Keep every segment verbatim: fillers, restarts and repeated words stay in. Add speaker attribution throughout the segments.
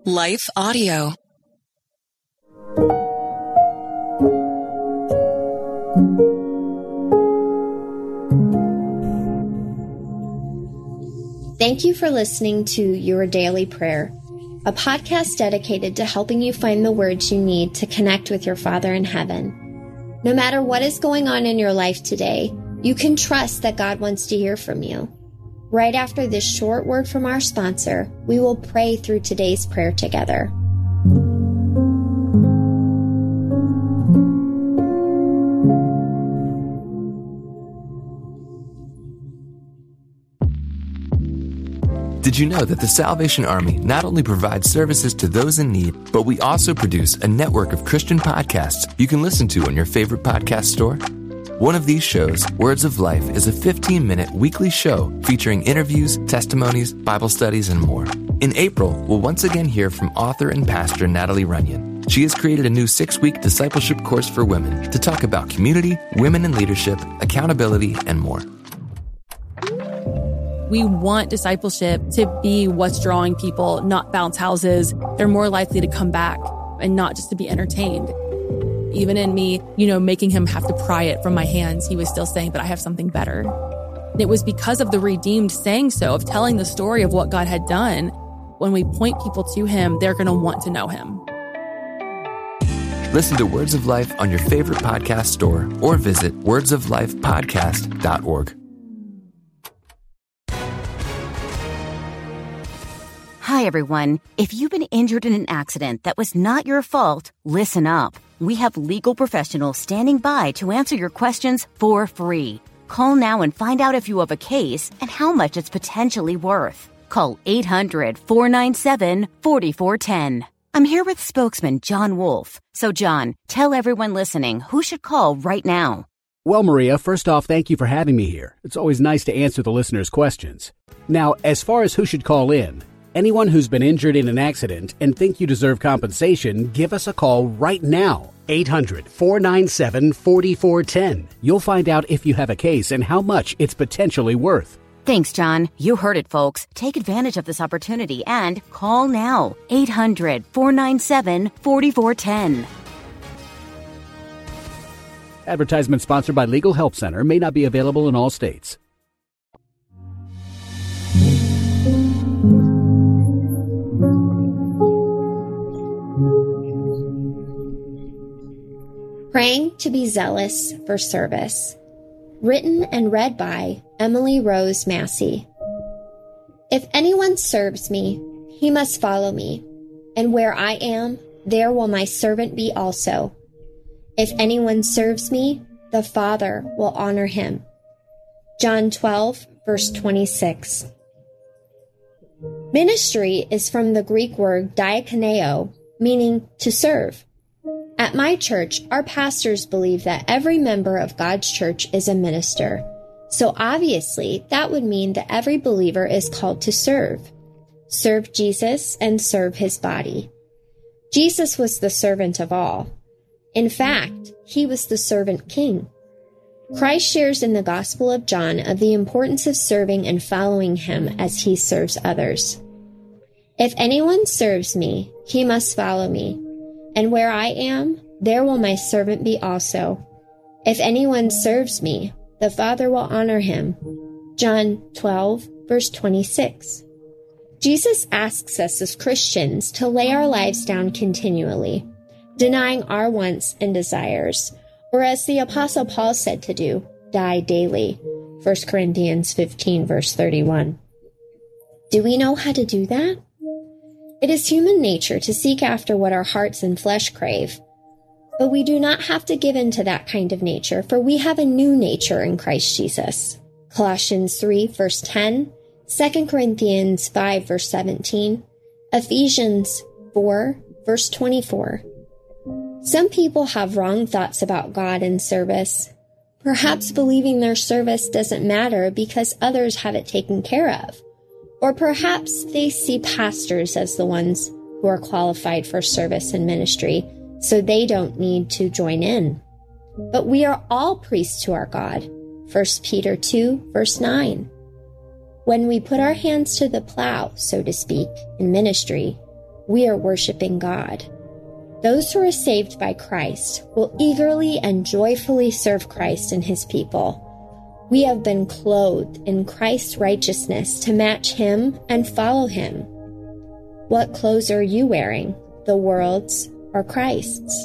Speaker 1: Life Audio.
Speaker 2: Thank you for listening to Your Daily Prayer, a podcast dedicated to helping you find the words you need to connect with your Father in heaven. No matter what is going on in your life today, you can trust that God wants to hear from you. Right after this short word from our sponsor, we will pray through today's prayer together.
Speaker 3: Did you know that the Salvation Army not only provides services to those in need, but we also produce a network of Christian podcasts you can listen to on your favorite podcast store? One of these shows, Words of Life, is a fifteen-minute weekly show featuring interviews, testimonies, Bible studies, and more. In April, we'll once again hear from author and pastor Natalie Runyon. She has created a new six-week discipleship course for women to talk about community, women in leadership, accountability, and more.
Speaker 4: We want discipleship to be what's drawing people, not bounce houses. They're more likely to come back and not just to be entertained. Even in me, you know, making him have to pry it from my hands, he was still saying, but I have something better. And it was because of the redeemed saying so, of telling the story of what God had done. When we point people to him, they're going to want to know him.
Speaker 3: Listen to Words of Life on your favorite podcast store or visit words of life podcast dot org.
Speaker 5: Hi, everyone. If you've been injured in an accident that was not your fault, listen up. We have legal professionals standing by to answer your questions for free. Call now and find out if you have a case and how much it's potentially worth. Call eight hundred, four nine seven, four four one zero. I'm here with spokesman John Wolf. So, John, tell everyone listening who should call right now.
Speaker 6: Well, Maria, first off, thank you for having me here. It's always nice to answer the listeners' questions. Now, as far as who should call in, anyone who's been injured in an accident and think you deserve compensation, give us a call right now. eight hundred, four nine seven, four four one zero. You'll find out if you have a case and how much it's potentially worth.
Speaker 5: Thanks, John. You heard it, folks. Take advantage of this opportunity and call now. eight hundred, four nine seven, four four one zero.
Speaker 6: Advertisement sponsored by Legal Help Center, may not be available in all states.
Speaker 2: Praying to be zealous for service. Written and read by Emily Rose Massey. If anyone serves me, he must follow me, and where I am, there will my servant be also. If anyone serves me, the Father will honor him. John twelve, verse twenty-six. Ministry is from the Greek word diakoneo, meaning to serve. At my church, our pastors believe that every member of God's church is a minister. So obviously, that would mean that every believer is called to serve. Serve Jesus and serve his body. Jesus was the servant of all. In fact, he was the servant king. Christ shares in the Gospel of John of the importance of serving and following him as he serves others. If anyone serves me, he must follow me. And where I am, there will my servant be also. If anyone serves me, the Father will honor him. John twelve, verse twenty-six. Jesus asks us as Christians to lay our lives down continually, denying our wants and desires, or as the Apostle Paul said to do, die daily. First Corinthians fifteen, verse thirty-one. Do we know how to do that? It is human nature to seek after what our hearts and flesh crave. But we do not have to give in to that kind of nature, for we have a new nature in Christ Jesus. Colossians three, verse ten, Second Corinthians five, verse seventeen, Ephesians four, verse twenty-four. Some people have wrong thoughts about God and service, perhaps believing their service doesn't matter because others have it taken care of. Or perhaps they see pastors as the ones who are qualified for service and ministry, so they don't need to join in. But we are all priests to our God. First Peter two, verse nine. When we put our hands to the plow, so to speak, in ministry, we are worshiping God. Those who are saved by Christ will eagerly and joyfully serve Christ and his people. We have been clothed in Christ's righteousness to match him and follow him. What clothes are you wearing, the world's or Christ's?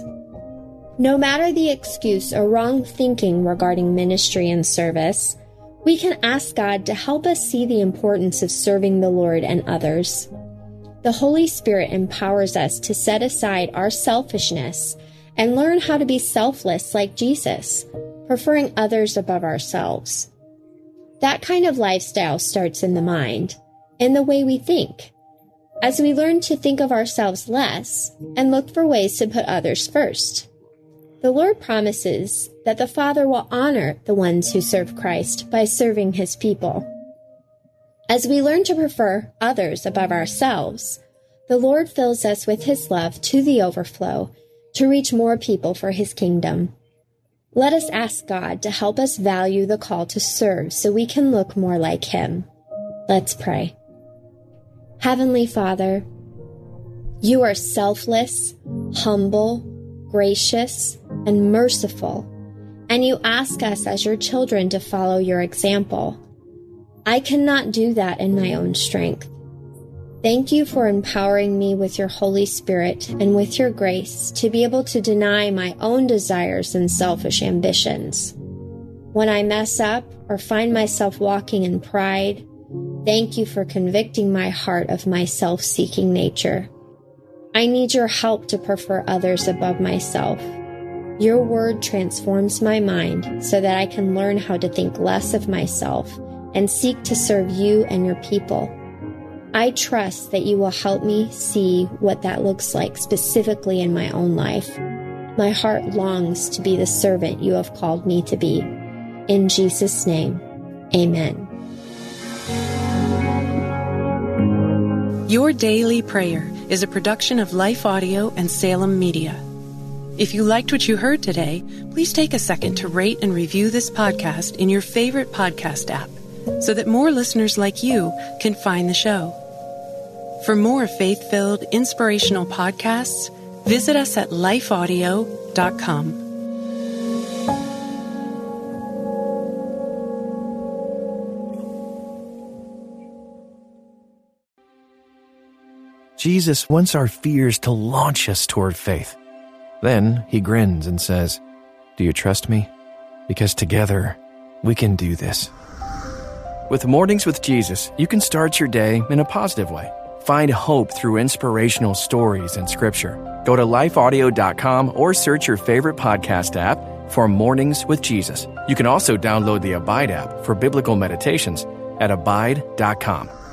Speaker 2: No matter the excuse or wrong thinking regarding ministry and service, we can ask God to help us see the importance of serving the Lord and others. The Holy Spirit empowers us to set aside our selfishness and learn how to be selfless like Jesus, preferring others above ourselves. That kind of lifestyle starts in the mind, in the way we think. As we learn to think of ourselves less and look for ways to put others first. The Lord promises that the Father will honor the ones who serve Christ by serving his people. As we learn to prefer others above ourselves, the Lord fills us with his love to the overflow to reach more people for his kingdom. Let us ask God to help us value the call to serve so we can look more like him. Let's pray. Heavenly Father, you are selfless, humble, gracious, and merciful, and you ask us as your children to follow your example. I cannot do that in my own strength. Thank you for empowering me with your Holy Spirit and with your grace to be able to deny my own desires and selfish ambitions. When I mess up or find myself walking in pride, thank you for convicting my heart of my self-seeking nature. I need your help to prefer others above myself. Your word transforms my mind so that I can learn how to think less of myself and seek to serve you and your people. I trust that you will help me see what that looks like specifically in my own life. My heart longs to be the servant you have called me to be. In Jesus' name, amen.
Speaker 1: Your Daily Prayer is a production of Life Audio and Salem Media. If you liked what you heard today, please take a second to rate and review this podcast in your favorite podcast app so that more listeners like you can find the show. For more faith-filled, inspirational podcasts, visit us at life audio dot com.
Speaker 7: Jesus wants our fears to launch us toward faith. Then he grins and says, "Do you trust me? Because together we can do this." With Mornings with Jesus, you can start your day in a positive way. Find hope through inspirational stories and scripture. Go to life audio dot com or search your favorite podcast app for Mornings with Jesus. You can also download the Abide app for biblical meditations at abide dot com.